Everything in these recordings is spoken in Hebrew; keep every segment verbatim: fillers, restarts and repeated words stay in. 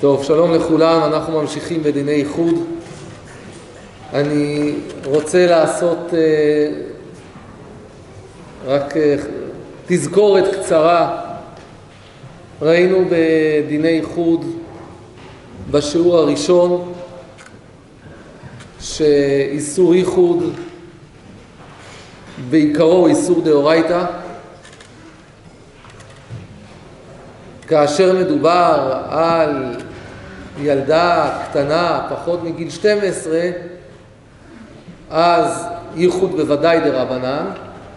טוב, שלום לכולם, אנחנו ממשיכים בדיני ייחוד. אני רוצה לעשות אה, רק אה, תזכורת קצרה. ראינו בדיני ייחוד בשיעור הראשון שאיסור ייחוד בעיקרו הוא איסור דאורייתא, כאשר מדובר על ילדה קטנה פחות מגיל שתים עשרה, אז ייחוד בוודאי דרבנן.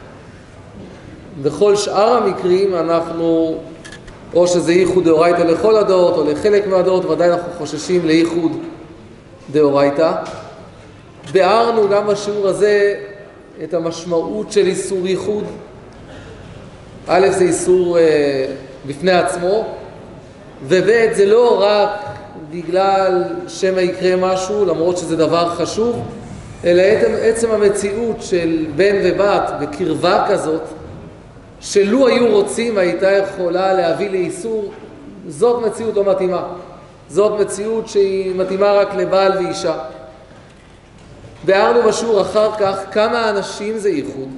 בכל שאר המקרים אנחנו, או שזה ייחוד דאורייתא לכל הדעות או לחלק מהדעות, ודאי אנחנו חוששים לייחוד דאורייתא. ביארנו גם בשיעור הזה את המשמעות של איסור ייחוד. א', זה איסור אה, בפני עצמו, וב' זה לא רק בגלל שמא יקרה משהו, למרות שזה דבר חשוב, אלא עצם המציאות של בן ובת בקרבה כזאת, שלו היו רוצים הייתה יכולה להביא לאיסור, זאת מציאות לא מתאימה. זאת מציאות שהיא מתאימה רק לבעל ואישה. ביארנו בשיעור אחר כך כמה אנשים זה ייחוד,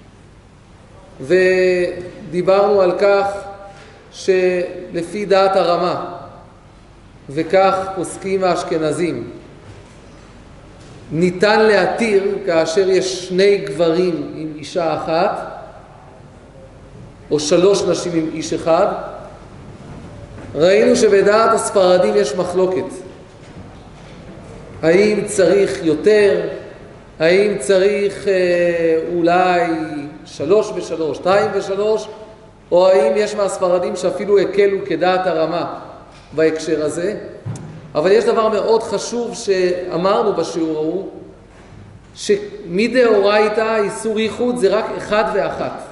ודיברנו על כך שלפי דעת הרמה, וכך פוסקים האשכנזים, ניתן להתיר כאשר יש שני גברים עם אישה אחת, או שלוש נשים עם איש אחד. ראינו שבדעת הספרדים יש מחלוקת. האם צריך יותר? האם צריך אה, אולי שלוש ושלוש, שתיים ושלוש? או האם יש מהספרדים שאפילו הקלו כדעת הרמה בהקשר הזה? אבל יש דבר מאוד חשוב שאמרנו בשיעור ההוא, שמדאורייתא איסור ייחוד זה רק אחד ואחת.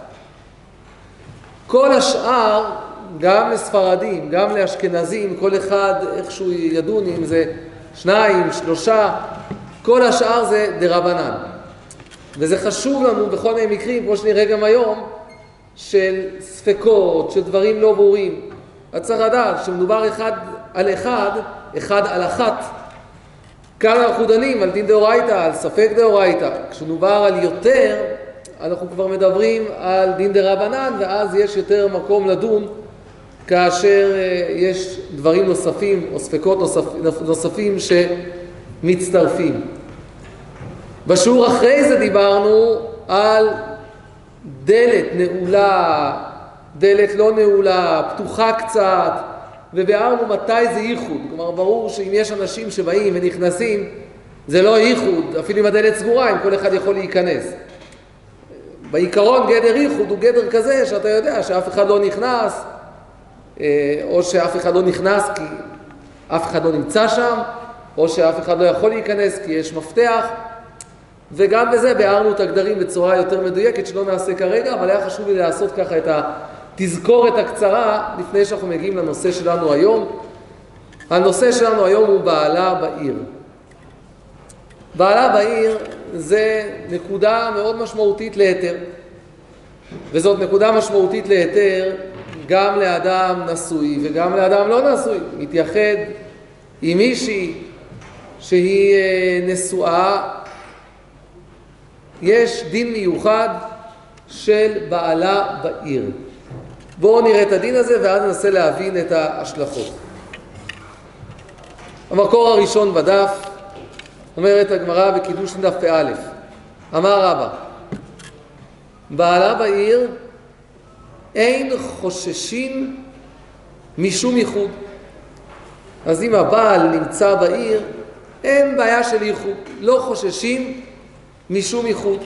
כל השאר, גם לספרדים, גם לאשכנזים, כל אחד איכשהו ידון אם זה שניים, שלושה, כל השאר זה דרבנן. וזה חשוב לנו בכל מיני מקרים, כמו שנראה גם היום, של ספקות, של דברים לא ברורים. צריך לדעת שמדובר אחד על אחד, אחד על אחת. כאן אנחנו דנים על דין דאורייתא, על ספק דאורייתא. כשמדובר על יותר, אנחנו כבר מדברים על דין דרבנן, ואז יש יותר מקום לדון כאשר יש דברים נוספים או ספקות נוספ, נוספים שמצטרפים. בשיעור אחרי זה דיברנו על דלת נעולה, דלת לא נעולה, פתוחה קצת, וביארנו מתי זה ייחוד. כלומר, ברור שאם יש אנשים שבאים ונכנסים, זה לא ייחוד, אפילו אם הדלת סגורה, אם כל אחד יכול להיכנס. בעיקרון גדר ייחוד הוא גדר כזה שאתה יודע שאף אחד לא נכנס, או שאף אחד לא נכנס כי אף אחד לא נמצא שם, או שאף אחד לא יכול להיכנס כי יש מפתח. וגם בזה ביארנו את הגדרים בצורה יותר מדויקת שלא נעשה כרגע, אבל היה חשוב לי לעשות ככה את התזכורת הקצרה לפני שאנחנו מגיעים לנושא שלנו היום. הנושא שלנו היום הוא בעלה בעיר. בעלה בעיר זה נקודה מאוד משמעותית להיתר, וזאת נקודה משמעותית להיתר גם לאדם נשוי וגם לאדם לא נשוי. מתייחד עם מישהי שהיא נשואה, יש דין מיוחד של בעלה בעיר. בואו נראה את הדין הזה ואז ננסה להבין את ההשלכות. המקור הראשון בדף, אומרת הגמרא בקידוש דף פ"א, אמר רבא, בעלה בעיר אין חוששים משום ייחוד. אז אם הבעל נמצא בעיר, אין בעיה של ייחוד, לא חוששים משום ייחוד.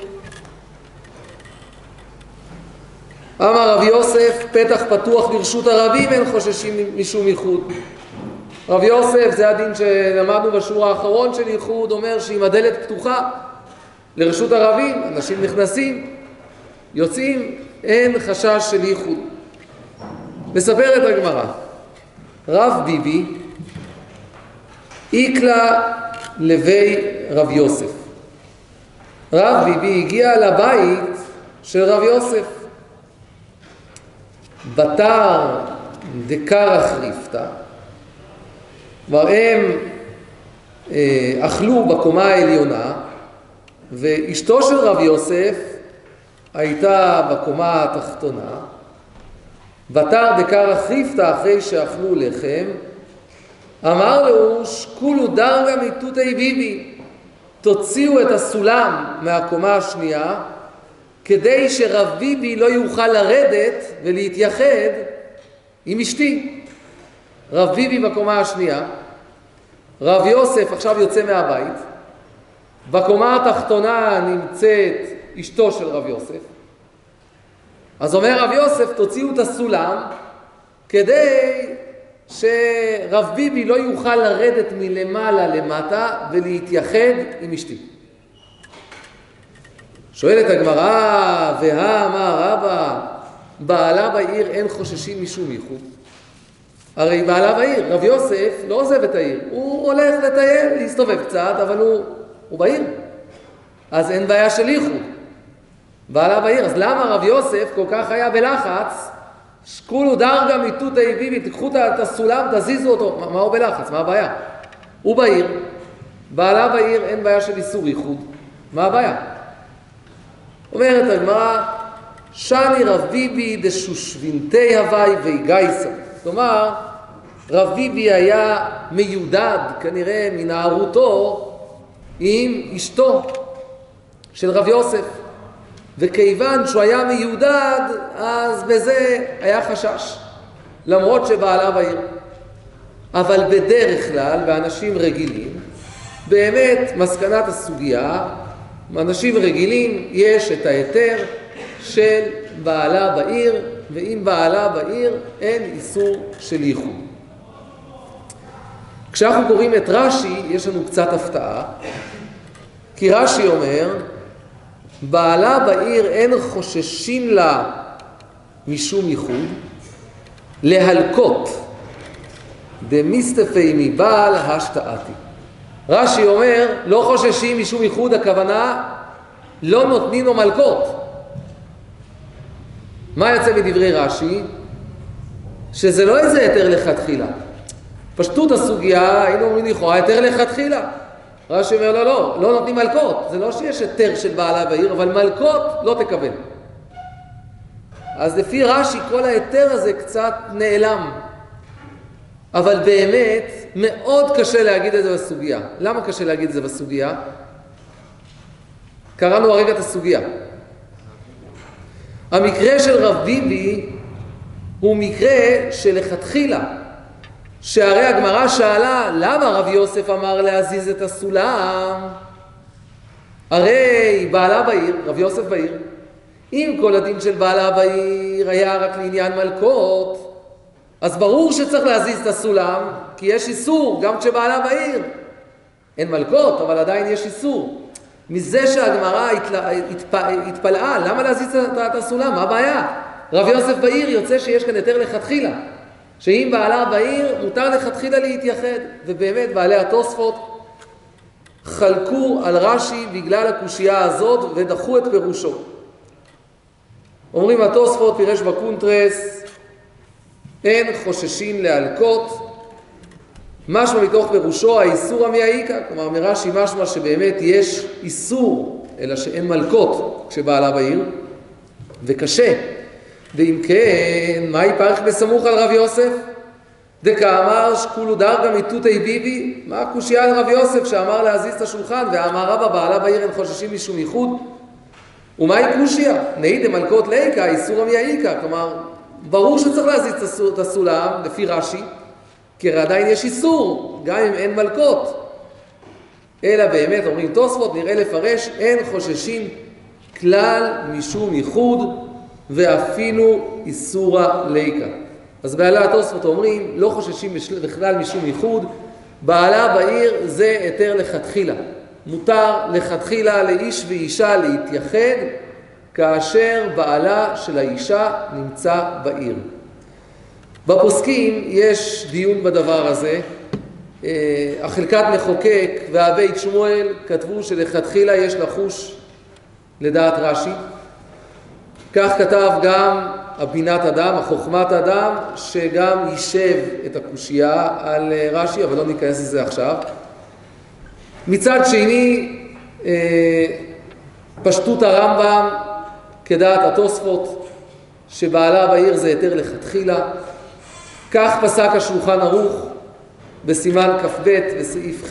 אמר רב יוסף, פתח פתוח לרשות הרבים, אין חוששים משום ייחוד. רב יוסף, זה הדין שלמדנו בשיעור האחרון של ייחוד, אומר שאם הדלת פתוחה לרשות הרבים, אנשים נכנסים, יוצאים, אין חשש של ייחוד. מספרת הגמרא, רב ביבי איקלה לוי רב יוסף. רב ביבי הגיע לבית של רב יוסף. בתר דקרח ריפתא, כבר הם אה, אכלו בקומה העליונה, ואשתו של רב יוסף הייתה בקומה התחתונה, בתר דקרא חיפתא אחרי שאכלו לחם, אמר לו שקולו דרגה מתותי ביבי, תוציאו את הסולם מהקומה השנייה, כדי שרב ביבי לא יוכל לרדת ולהתייחד עם אשתי. רב ביבי בקומה השנייה, רב יוסף עכשיו יוצא מהבית, בקומה התחתונה נמצאת אשתו של רב יוסף. אז אומר רב יוסף, תוציאו את הסולם כדי שרב ביבי לא יוכל לרדת מלמעלה למטה ולהתייחד עם אשתי. שואלת הגמרא, והא אמר רבא, בעלה בעיר אין חוששים משום ייחוד. הרי בעלה בעיר, רב יוסף לא עוזב את העיר, הוא הולך לטייל, להסתובב קצת, אבל הוא, הוא בעיר. אז אין בעיה של ייחוד. בעלה בעיר, אז למה רב יוסף כל כך היה בלחץ? שקולו דרגה מתותי ביבי, תקחו את הסולם, תזיזו אותו. מה, מה הוא בלחץ? מה הבעיה? הוא בעיר, בעלה בעיר, אין בעיה של איסור ייחוד. מה הבעיה? אומרת הגמרא, שני רב ביבי דשושבינתי הווי ויגייסה. כלומר, רב ביבי היה מיודד, כנראה מנערותו, עם אשתו של רב יוסף. וכיוון שהוא היה מיודד, אז בזה היה חשש, למרות שבעלה בעיר. אבל בדרך כלל, באנשים רגילים, באמת מסקנת הסוגיה, באנשים רגילים יש את היתר של בעלה בעיר, ואם בעלה בעיר אין איסור של ייחוד. כשאנחנו קוראים את רש"י, יש לנו קצת הפתעה, כי רש"י אומר, בעלה בעיר אין חוששים לה משום ייחוד, להלקות דמיסטפי מבעל השתאתי. רש"י אומר, לא חוששים משום ייחוד, הכוונה לא נותנים לו מלקות. מה יוצא מדברי רש"י? שזה לא איזה היתר לכתחילה. פשטות הסוגיה, היינו אומרים לכאורה, היתר לכתחילה. רש"י אומר, לא, לא, לא נותנים מלקות. זה לא שיש היתר של בעלה בעיר, אבל מלקות לא תקבל. אז לפי רש"י, כל היתר הזה קצת נעלם. אבל באמת, מאוד קשה להגיד את זה בסוגיה. למה קשה להגיד את זה בסוגיה? קראנו הרגע את הסוגיה. המקרה של רב ביבי הוא מקרה שלכתחילה, שהרי הגמרא שאלה, למה רב יוסף אמר להזיז את הסולם? הרי בעלה בעיר, רב יוסף בעיר, אם כל הדין של בעלה בעיר היה רק לעניין מלכות, אז ברור שצריך להזיז את הסולם, כי יש איסור, גם כשבעלה בעיר. אין מלכות, אבל עדיין יש איסור. מזה שהגמרא התפלאה, למה להזיז את הסולם? מה הבעיה? רב יוסף בעיר יוצא שיש כאן היתר לכתחילה. שאם בעלה בעיר, מותר לכתחילה להתייחד. ובאמת, בעלי התוספות חלקו על רש"י בגלל הקושייה הזאת, ודחו את פירושו. אומרים התוספות, פירש בקונטרס, אין חוששים להלקות, משמע מתוך פירושו האיסור המייעיקה, כלומר מרש"י משמע שבאמת יש איסור, אלא שאין מלקות כשבעלה בעיר, וקשה. ואם כן, מה יפרח בסמוך על רב יוסף? דקאמר שקולו דרגה מתותי ביבי, מה הקושייה על רב יוסף שאמר להזיז את השולחן, ואמר רבא בעלה בעיר אין חוששים משום ייחוד? ומה היא קושייה? נהי דמלקות ליקה, איסור המייעיקה, כלומר ברור שצריך להזיז את הסולם לפי רש"י, כי עדיין יש איסור, גם אם אין מלכות. אלא באמת, אומרים תוספות, נראה לפרש, אין חוששים כלל משום ייחוד, ואפילו איסורה ליקה. אז בעלי התוספות אומרים, לא חוששים בכלל משום ייחוד, בעלה בעיר זה היתר לכתחילה. מותר לכתחילה לאיש ואישה להתייחד, כאשר בעלה של האישה נמצא בעיר. בפוסקים יש דיון בדבר הזה. החלקת מחוקק והבית שמואל כתבו שלכתחילה יש לחוש לדעת רש"י. כך כתב גם הבינת אדם, החוכמת אדם, שגם יישב את הקושייה על רש"י, אבל לא ניכנס לזה עכשיו. מצד שני, פשטות הרמב"ם כדעת התוספות, שבעלה בעיר זה היתר לכתחילה. כך פסק השולחן ערוך בסימן כ"ב בסעיף ח'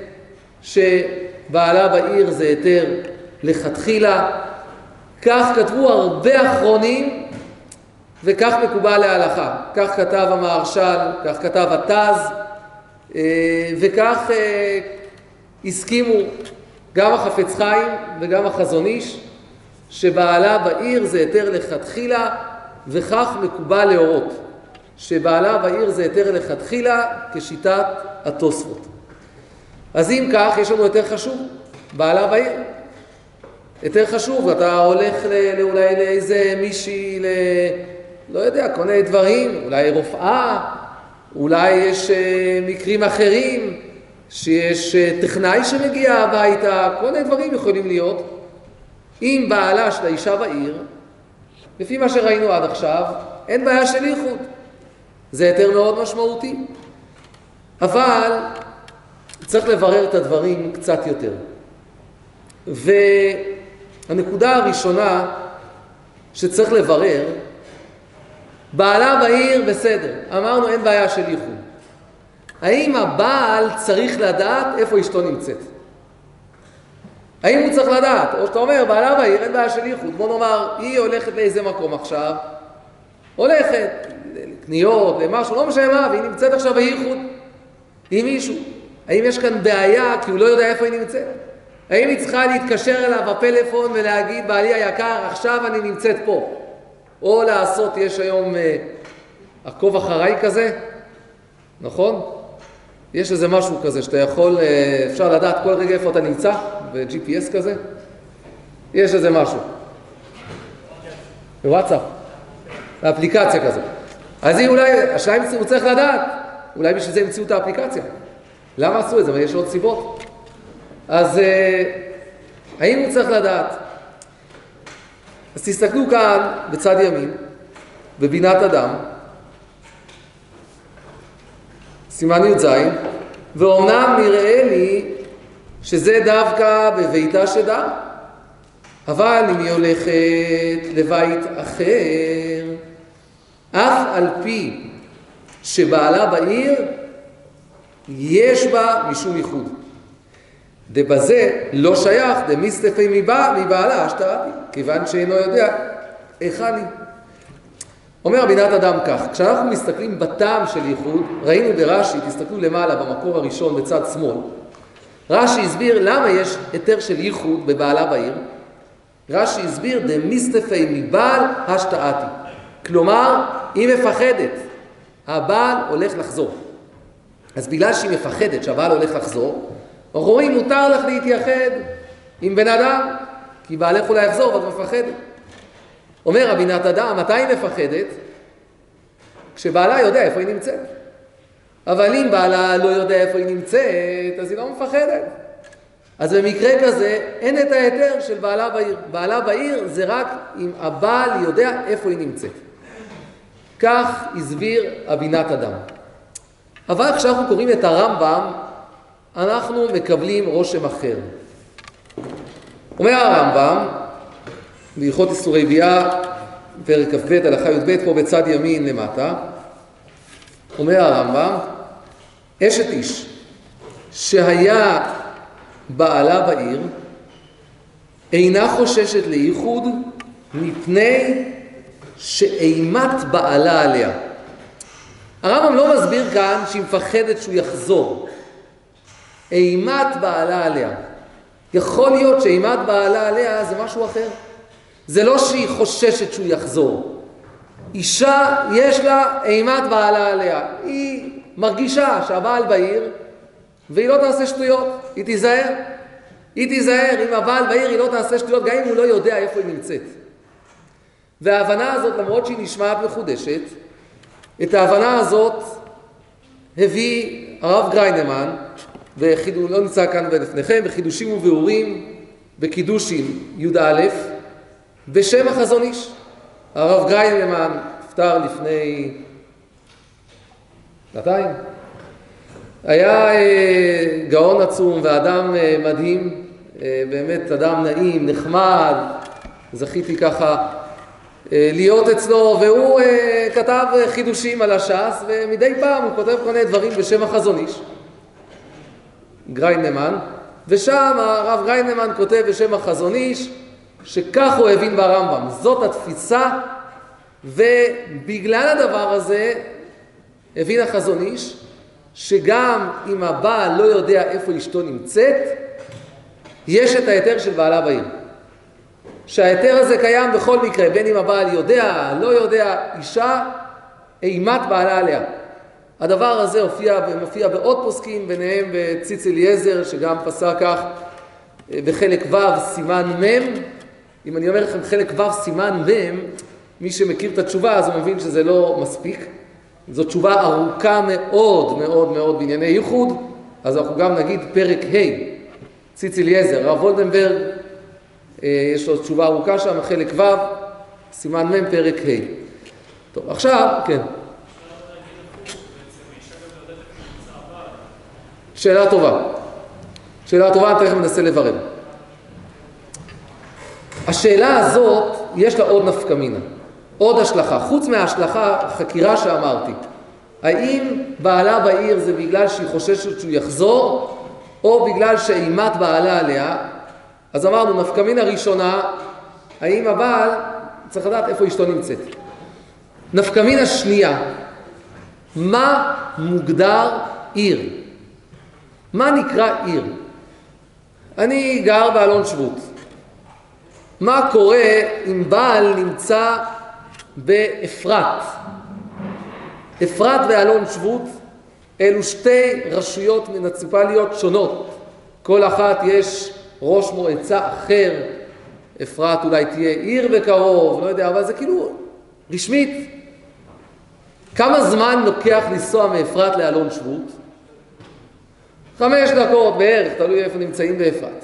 שבעלה בעיר זה היתר לכתחילה. כך כתבו הרבה אחרונים וכך מקובל להלכה. כך כתב המהרש"ל, כך כתב התז, וכך הסכימו גם החפץ חיים וגם החזון איש, שבעלה בעיר זה היתר לכתחילה, וכך מקובל להורות, שבעלה בעיר זה היתר לכתחילה כשיטת התוספות. אז אם כך, יש לנו יותר חשוב, בעלה בעיר. יותר חשוב, אתה הולך לא, אולי לאיזה מישהי, ל... לא יודע, כל מיני דברים, אולי רופאה, אולי יש מקרים אחרים, שיש טכנאי שמגיע הביתה, כל מיני דברים יכולים להיות. אם בעלה של האישה בעיר, לפי מה שראינו עד עכשיו, אין בעיה של ייחוד. זה יותר מאוד משמעותי. אבל צריך לברר את הדברים קצת יותר. והנקודה הראשונה שצריך לברר, בעלה בעיר בסדר, אמרנו אין בעיה של ייחוד. האם הבעל צריך לדעת איפה אשתו נמצאת? האם הוא צריך לדעת? או שאתה אומר, בעלה בעיר אין בעיה של ייחוד. בוא נאמר, היא הולכת לאיזה מקום עכשיו, הולכת לקניות, למשהו, לא משנה מה, והיא נמצאת עכשיו בייחוד עם מישהו. האם יש כאן בעיה כי הוא לא יודע איפה היא נמצאת? האם היא צריכה להתקשר אליו בפלאפון ולהגיד, בעלי היקר, עכשיו אני נמצאת פה? או לעשות, יש היום אה, עקוב אחריי כזה, נכון? יש איזה משהו כזה שאתה יכול, אה, אפשר לדעת כל רגע איפה אתה נמצא, ב-ג'י פי אס כזה. יש איזה משהו. בוואטסאפ. באפליקציה כזו. אז היא אולי, השאלה הוא צריך לדעת, אולי בשביל זה המציאו את האפליקציה. למה עשו את זה? ויש עוד סיבות. אז אה, האם הוא צריך לדעת? אז תסתכלו כאן בצד ימין, בבינת אדם, סימן י"ז, ואומנם נראה לי שזה דווקא בביתה שדה, אבל אם היא הולכת לבית אחר, אף על פי שבעלה בעיר, יש בה משום ייחוד. דבזה לא שייך דמיסטפי מבעלה אשתרתי, כיוון שאינו יודע היכן היא. אומר בינת אדם כך, כשאנחנו מסתכלים בטעם של ייחוד, ראינו ברש"י, תסתכלו למעלה במקור הראשון בצד שמאל, רש"י הסביר למה יש היתר של ייחוד בבעלה בעיר. רש"י הסביר דמיסטפי מבעל אשתרתי, כלומר היא מפחדת, הבעל הולך לחזור. אז בגלל שהיא מפחדת שהבעל הולך לחזור, אנחנו רואים, מותר לך להתייחד עם בן אדם, כי בעלך אולי יחזור ואת מפחדת. אומר הבינת אדם, מתי היא מפחדת? כשבעלה יודע איפה היא נמצאת. אבל אם בעלה לא יודע איפה היא נמצאת, אז היא לא מפחדת. אז במקרה כזה, אין את ההיתר של בעלה בעיר. בעלה בעיר זה רק אם הבעל יודע איפה היא נמצאת. כך הסביר הבינת אדם. אבל כשאנחנו קוראים את הרמב"ם, אנחנו מקבלים רושם אחר. אומר הרמב"ם, בהלכות איסורי ביאה, פרק כ"ב, הלכה י"ב, פה בצד ימין למטה, אומר הרמב"ם, אשת איש שהיה בעלה בעיר, אינה חוששת לייחוד מפני שאימת בעלה עליה. הרמב"ם לא מסביר כאן שהיא מפחדת שהוא יחזור. אימת בעלה עליה. יכול להיות שאימת בעלה עליה זה משהו אחר. זה לא שהיא חוששת שהוא יחזור. אישה יש לה אימת בעלה עליה. היא מרגישה שהבעל בעיר, והיא לא תעשה שטויות. היא תיזהר. היא תיזהר. אם הבעל בעיר היא לא תעשה שטויות, גם אם הוא לא יודע איפה היא נמצאת. וההבנה הזאת, למרות שהיא נשמעת מחודשת, את ההבנה הזאת הביא הרב גריינמן, וחידו, לא נמצא כאן לפניכם, בחידושים וביאורים, בקידושים י"א, בשם החזון איש. הרב גריינמן נפטר לפני שנתיים. היה אה, גאון עצום ואדם אה, מדהים, אה, באמת אדם נעים, נחמד, זכיתי ככה אה, להיות אצלו, והוא אה, כתב חידושים על הש"ס, ומדי פעם הוא כותב כל מיני דברים בשם החזון איש, גריינמן, ושם הרב גריינמן כותב בשם החזון איש, שכך הוא הבין ברמב"ם, זאת התפיסה, ובגלל הדבר הזה הבין החזון איש, שגם אם הבעל לא יודע איפה אשתו נמצאת, יש את ההיתר של בעלה בעיר. שההיתר הזה קיים בכל מקרה, בין אם הבעל יודע, לא יודע, אישה, אימת בעלה עליה. הדבר הזה הופיע, מופיע בעוד פוסקים, ביניהם בציץ אליעזר, שגם פסק כך בחלק ו' סימן מ'. אם אני אומר לכם חלק ו' סימן מ', מי שמכיר את התשובה אז הוא מבין שזה לא מספיק. זו תשובה ארוכה מאוד מאוד מאוד בענייני ייחוד, אז אנחנו גם נגיד פרק ה', ציץ אליעזר, הרב וולדנברג, יש לו תשובה ארוכה שם, חלק ו', סימן מ', פרק ה'. טוב, עכשיו, כן. שאלה טובה. שאלה טובה, אני תכף מנסה לברר. השאלה הזאת, יש לה עוד נפקא מינה. עוד השלכה, חוץ מההשלכה, חקירה שאמרתי, האם בעלה בעיר זה בגלל שהיא חוששת שהוא יחזור, או בגלל שאימת בעלה עליה? אז אמרנו, נפקא מינה ראשונה, האם הבעל צריך לדעת איפה אשתו נמצאת. נפקא מינה שנייה, מה מוגדר עיר? מה נקרא עיר? אני גר באלון שבות. מה קורה אם בעל נמצא באפרת? אפרת ואלון שבות אלו שתי רשויות מוניציפליות שונות. כל אחת יש ראש מועצה אחר. אפרת אולי תהיה עיר בקרוב, לא יודע, אבל זה כאילו רשמית. כמה זמן לוקח לנסוע מאפרת לאלון שבות? חמש דקות בערך, תלוי איפה נמצאים באפרת.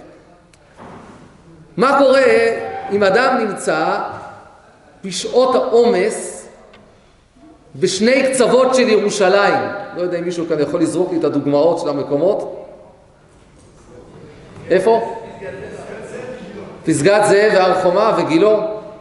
מה קורה אם אדם נמצא בשעות העומס בשני קצוות של ירושלים? לא יודע אם מישהו כאן יכול לזרוק לי את הדוגמאות של המקומות. איפה? פסגת זאב והר חומה וגילו.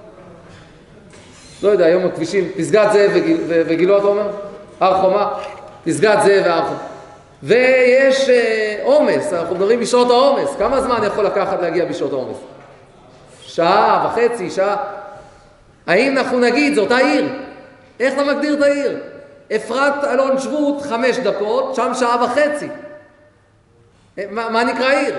לא יודע, היום הכבישים, פסגת זאב וגילו אתה אומר? הר חומה, פסגת זאב והר חומה. ויש עומס, אנחנו מדברים בשעות העומס. כמה זמן יכול לקחת להגיע בשעות העומס? שעה וחצי, שעה. האם אנחנו נגיד, זו אותה עיר? איך אתה מגדיר את העיר? אפרת אלון שבות, חמש דקות, שם שעה וחצי. מה, מה נקרא עיר?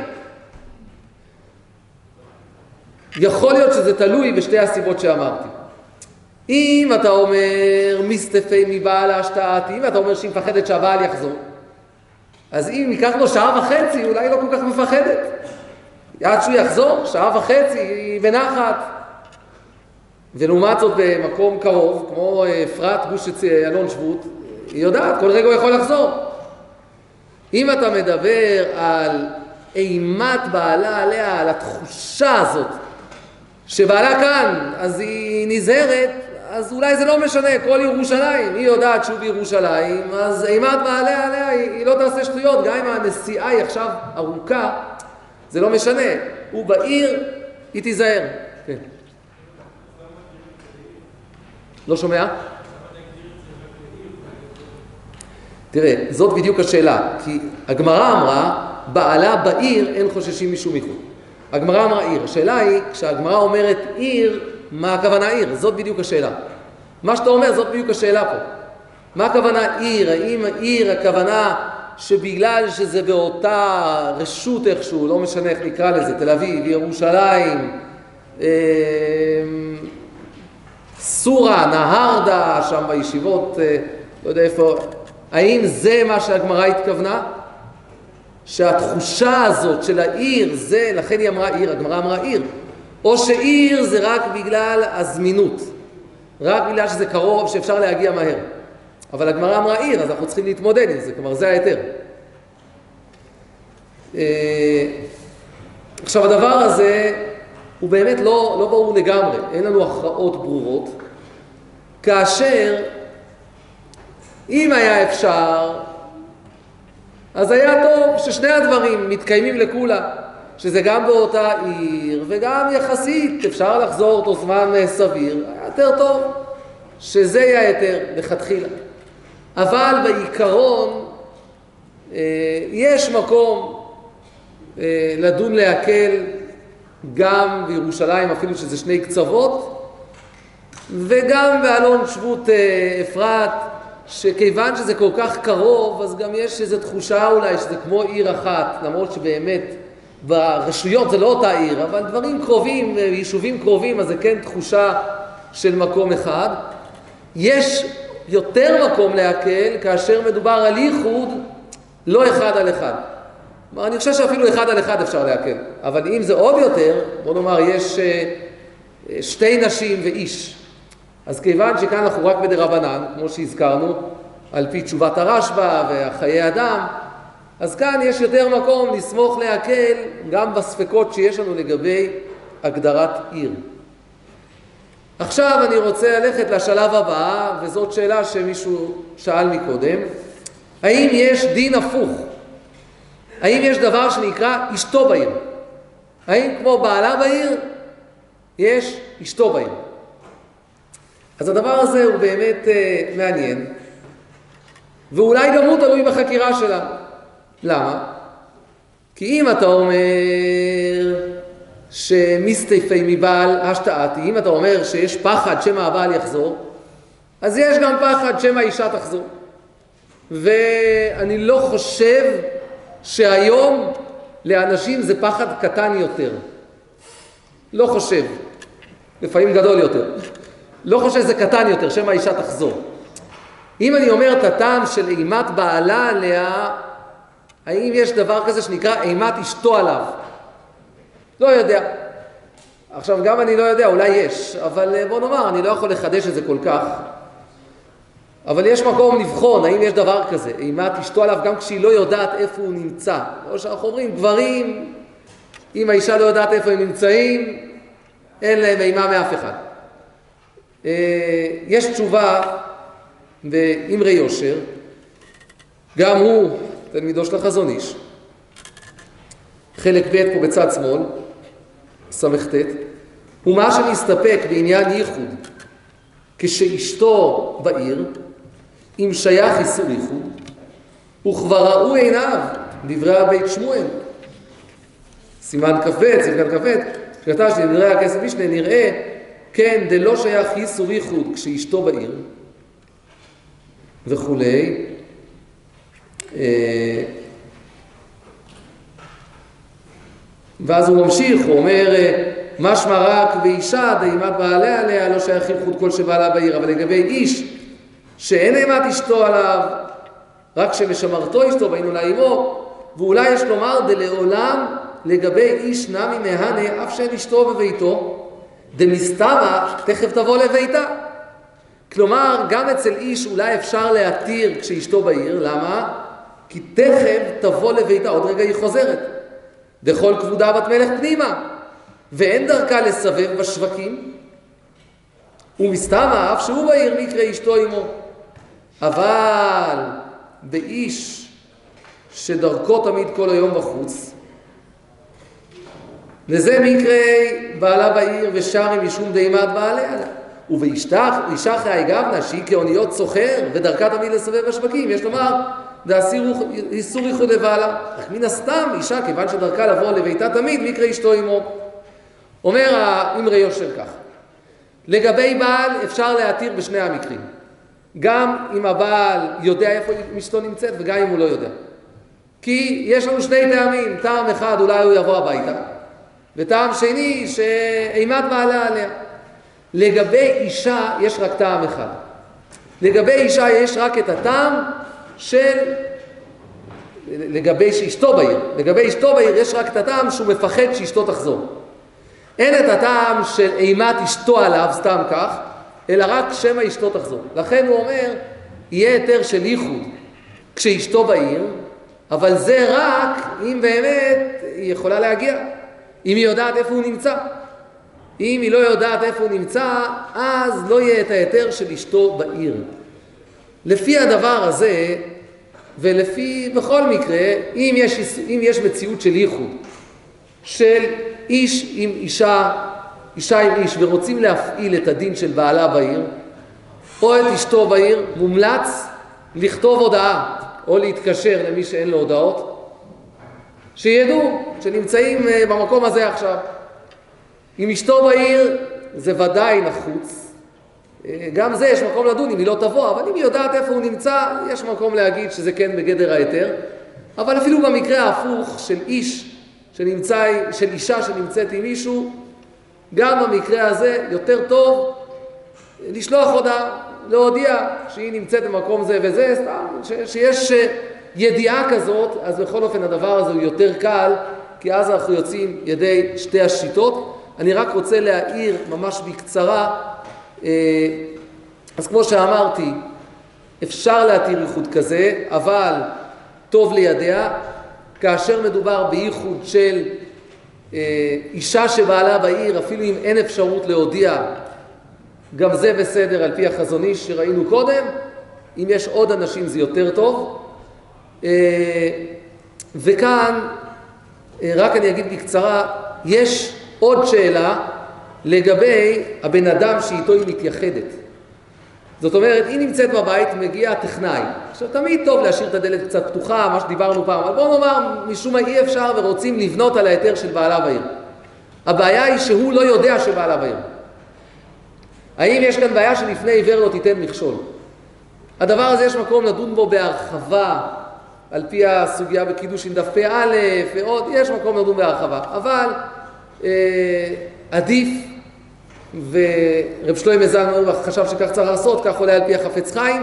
יכול להיות שזה תלוי בשתי הסיבות שאמרתי. אם אתה אומר, מסתפי מבעל ההשתעת, אם אתה אומר שהיא מפחדת שהבעל יחזור, אז אם ייקח לו שעה וחצי, אולי לא כל כך מפחדת. עד שהוא יחזור, שעה וחצי, היא בנחת. ולעומת זאת במקום קרוב, כמו אפרת, גוש אלון שבות, היא יודעת, כל רגע הוא יכול לחזור. אם אתה מדבר על אימת בעלה עליה, על התחושה הזאת, שבעלה כאן, אז היא נזהרת, אז אולי זה לא משנה, כל ירושלים, היא יודעת שהוא בירושלים, אז אימת בעלה עליה, היא, היא לא תעשה שטויות, גם אם הנסיעה היא עכשיו ארוכה, זה לא משנה, הוא בעיר, היא תיזהר. כן. לא שומע? תראה, זאת בדיוק השאלה, כי הגמרא אמרה, בעלה בעיר אין חוששים משום ייחוד. הגמרא אמרה עיר. השאלה היא, כשהגמרא אומרת עיר, מה הכוונה עיר? זאת בדיוק השאלה. מה שאתה אומר, זאת בדיוק השאלה פה. מה הכוונה עיר? האם עיר הכוונה שבגלל שזה באותה רשות איכשהו, לא משנה איך נקרא לזה, תל אביב, ירושלים, אה, סורה, נהרדה, שם בישיבות, אה, לא יודע איפה, האם זה מה שהגמרא התכוונה? שהתחושה הזאת של העיר זה, לכן היא אמרה עיר, הגמרא אמרה עיר, או שעיר זה רק בגלל הזמינות, רק בגלל שזה קרוב, שאפשר להגיע מהר. אבל הגמרא אמרה עיר, אז אנחנו צריכים להתמודד עם זה, כלומר זה ההיתר. עכשיו הדבר הזה הוא באמת לא, לא ברור לגמרי, אין לנו הכרעות ברורות, כאשר אם היה אפשר, אז היה טוב ששני הדברים מתקיימים לכולה, שזה גם באותה עיר וגם יחסית אפשר לחזור אותו זמן סביר, היה יותר טוב שזה יהיה יותר לכתחילה. אבל בעיקרון יש מקום לדון להקל גם בירושלים, אפילו שזה שני קצוות, וגם באלון שבות אפרת, שכיוון שזה כל כך קרוב, אז גם יש איזו תחושה אולי שזה כמו עיר אחת, למרות שבאמת ברשויות זה לא אותה עיר, אבל דברים קרובים, יישובים קרובים, אז זה כן תחושה של מקום אחד. יש יותר מקום להקל כאשר מדובר על ייחוד, לא אחד על אחד. אני חושב שאפילו אחד על אחד אפשר להקל, אבל אם זה עוד יותר, בוא נאמר, יש שתי נשים ואיש. אז כיוון שכאן אנחנו רק בדרבנן, כמו שהזכרנו, על פי תשובת הרשב"א והחיי אדם, אז כאן יש יותר מקום לסמוך להקל גם בספקות שיש לנו לגבי הגדרת עיר. עכשיו אני רוצה ללכת לשלב הבא, וזאת שאלה שמישהו שאל מקודם. האם יש דין הפוך? האם יש דבר שנקרא אשתו בעיר? האם כמו בעלה בעיר, יש אשתו בעיר? אז הדבר הזה הוא באמת uh, מעניין, ואולי גם הוא תלוי בחקירה שלה. למה? כי אם אתה אומר שמסתיפי מבעל השתעתי, אם אתה אומר שיש פחד שמא הבעל יחזור, אז יש גם פחד שמא האישה תחזור. ואני לא חושב שהיום לאנשים זה פחד קטן יותר. לא חושב. לפעמים גדול יותר. לא חושב שזה קטן יותר, שמא האישה תחזור. אם אני אומר את הטעם של אימת בעלה עליה, האם יש דבר כזה שנקרא אימת אשתו עליו? לא יודע. עכשיו גם אני לא יודע, אולי יש, אבל בוא נאמר, אני לא יכול לחדש את זה כל כך. אבל יש מקום לבחון, האם יש דבר כזה, אימת אשתו עליו, גם כשהיא לא יודעת איפה הוא נמצא. או שאנחנו אומרים, גברים, אם האישה לא יודעת איפה הם נמצאים, אין להם אימה מאף אחד. יש תשובה באמרי יושר, גם הוא תלמידו של החזון איש, חלק ב' פה בצד שמאל, סמך ת', הוא מה שמסתפק בעניין ייחוד, כשאשתו בעיר, אם שייך איסור ייחוד, וכבר ראו עיניו, דברי הבית שמואל, סימן כ"ב, סימן כ"ב, שכתב שדברי הכסף משנה נראה, כן, דלא שייך איסור ייחוד כשאשתו בעיר, וכולי. ואז הוא ממשיך, הוא אומר, משמע רק באישה דאימת בעליה עליה, לא שייך ייחוד כל שבעלה בעיר, אבל לגבי איש שאין אימת אשתו עליו, רק שמשמרתו אשתו באינו לאימו, ואולי יש לומר דלעולם לגבי איש נמי מהנה, אף שאין אשתו בביתו, דמסתמה תכף תבוא לביתה. כלומר, גם אצל איש אולי אפשר להתיר כשאשתו בעיר, למה? כי תכף תבוא לביתה, עוד רגע היא חוזרת. דכל כבודה בת מלך פנימה, ואין דרכה לסבב בשווקים, ומסתמה אף שהוא בעיר מקרה אשתו עמו. אבל באיש שדרכו תמיד כל היום בחוץ, לזה מקרה בעלה בעיר ושרי משום דאימת בעליה. ובאישה חיי גבנה שהיא כאוניות סוחר ודרכה תמיד לסבב בשווקים, יש לומר איסור ייחוד לבעלה. אך מן הסתם אישה כיוון שדרכה לבוא לביתה תמיד מקרה אשתו עמו. אומר האמרי יושר כך, לגבי בעל אפשר להתיר בשני המקרים, גם אם הבעל יודע איפה אשתו נמצאת וגם אם הוא לא יודע. כי יש לנו שני טעמים, טעם אחד אולי הוא יבוא הביתה, וטעם שני שאימת בעלה עליה. לגבי אישה יש רק טעם אחד. לגבי אישה יש רק את הטעם של, לגבי שאשתו בעיר, לגבי אשתו בעיר יש רק את הטעם שהוא מפחד שאשתו תחזור. אין את הטעם של אימת אשתו עליו סתם כך, אלא רק שמא אשתו תחזור. לכן הוא אומר, יהיה היתר של ייחוד כשאשתו בעיר, אבל זה רק אם באמת היא יכולה להגיע, אם היא יודעת איפה הוא נמצא. אם היא לא יודעת איפה הוא נמצא, אז לא יהיה את ההיתר של אשתו בעיר. לפי הדבר הזה, ולפי בכל מקרה, אם יש, אם יש מציאות של ייחוד, של איש עם אישה, אישה עם איש, ורוצים להפעיל את הדין של בעלה בעיר, או את אשתו בעיר, מומלץ לכתוב הודעה, או להתקשר למי שאין לו הודעות, שידעו שנמצאים במקום הזה עכשיו. עם אשתו בעיר זה ודאי נחוץ, גם זה יש מקום לדון אם היא לא תבוא, אבל אם היא יודעת איפה הוא נמצא, יש מקום להגיד שזה כן בגדר ההיתר. אבל אפילו במקרה ההפוך של איש שנמצא, של אישה שנמצאת עם מישהו, גם במקרה הזה יותר טוב לשלוח הודעה, להודיע שהיא נמצאת במקום זה וזה, סתם, שיש ידיעה כזאת, אז בכל אופן הדבר הזה הוא יותר קל, כי אז אנחנו יוצאים ידי שתי השיטות. אני רק רוצה להעיר ממש בקצרה, אז כמו שאמרתי, אפשר להתיר ייחוד כזה, אבל טוב לידע, כאשר מדובר בייחוד של אישה שבעלה בעיר, אפילו אם אין אפשרות להודיע, גם זה בסדר על פי החזון איש שראינו קודם. אם יש עוד אנשים זה יותר טוב. וכאן, רק אני אגיד בקצרה, יש עוד שאלה לגבי הבן אדם שאיתו היא מתייחדת. זאת אומרת, היא נמצאת בבית, מגיע הטכנאי. עכשיו, תמיד טוב להשאיר את הדלת קצת פתוחה, מה שדיברנו פעם, אבל בואו נאמר, משום מה אי אפשר ורוצים לבנות על ההיתר של בעלה בעיר. הבעיה היא שהוא לא יודע שבעלה בעיר. האם יש כאן בעיה שלפני עיוור לא תיתן מכשול? הדבר הזה יש מקום לדון בו בהרחבה, על פי הסוגיה בקידושין דף פ"א ועוד, יש מקום לדון בהרחבה. אבל אה, עדיף, ורב שלמה זלמן חשב שכך צריך לעשות, כך עולה על פי החפץ חיים,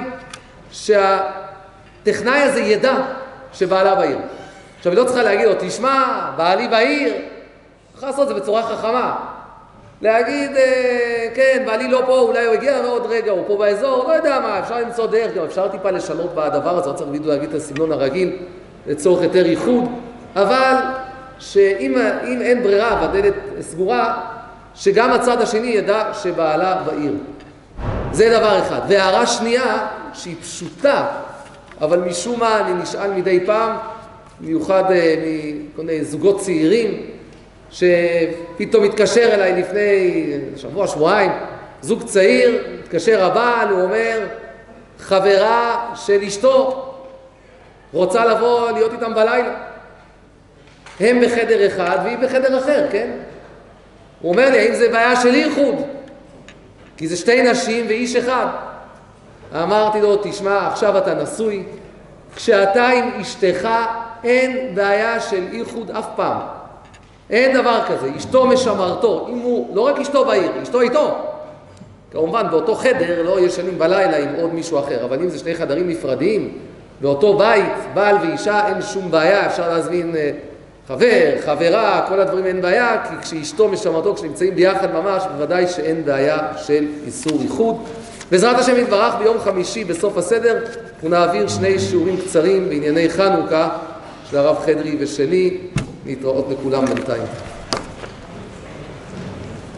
שהטכנאי הזה ידע שבעלה בעיר. עכשיו, היא לא צריכה להגיד לו, תשמע, בעלי בעיר, צריך לעשות זה בצורה חכמה. להגיד, כן, בעלי לא פה, אולי הוא הגיע ועוד רגע, הוא פה באזור, לא יודע מה, אפשר למצוא דרך, גם אפשר טיפה לשנות בדבר הזה, לא צריך בדיוק להגיד את הסגנון הרגיל לצורך היתר ייחוד, אבל שאם אם אין ברירה והדלת סגורה, שגם הצד השני ידע שבעלה בעיר. זה דבר אחד. והערה שנייה, שהיא פשוטה, אבל משום מה אני נשאל מדי פעם, מיוחד מכל מיני זוגות צעירים, שפתאום מתקשר אליי לפני שבוע, שבועיים, זוג צעיר, מתקשר הבעל, הוא אומר, חברה של אשתו רוצה לבוא להיות איתם בלילה. הם בחדר אחד והיא בחדר אחר, כן? הוא אומר לי, האם זה בעיה של ייחוד? כי זה שתי נשים ואיש אחד. אמרתי לו, תשמע, עכשיו אתה נשוי, כשאתה עם אשתך אין בעיה של ייחוד אף פעם. אין דבר כזה, אשתו משמרתו, אם הוא, לא רק אשתו בעיר, אשתו איתו. כמובן, באותו חדר לא ישנים בלילה עם עוד מישהו אחר, אבל אם זה שני חדרים נפרדים, באותו בית, בעל ואישה, אין שום בעיה, אפשר להזמין חבר, חברה, כל הדברים אין בעיה, כי כשאשתו משמרתו, כשנמצאים ביחד ממש, בוודאי שאין בעיה של איסור ייחוד. בעזרת השם יתברך ביום חמישי בסוף הסדר, ונעביר שני שיעורים קצרים בענייני חנוכה, של הרב חדרי ושלי, להתראות לכולם בינתיים.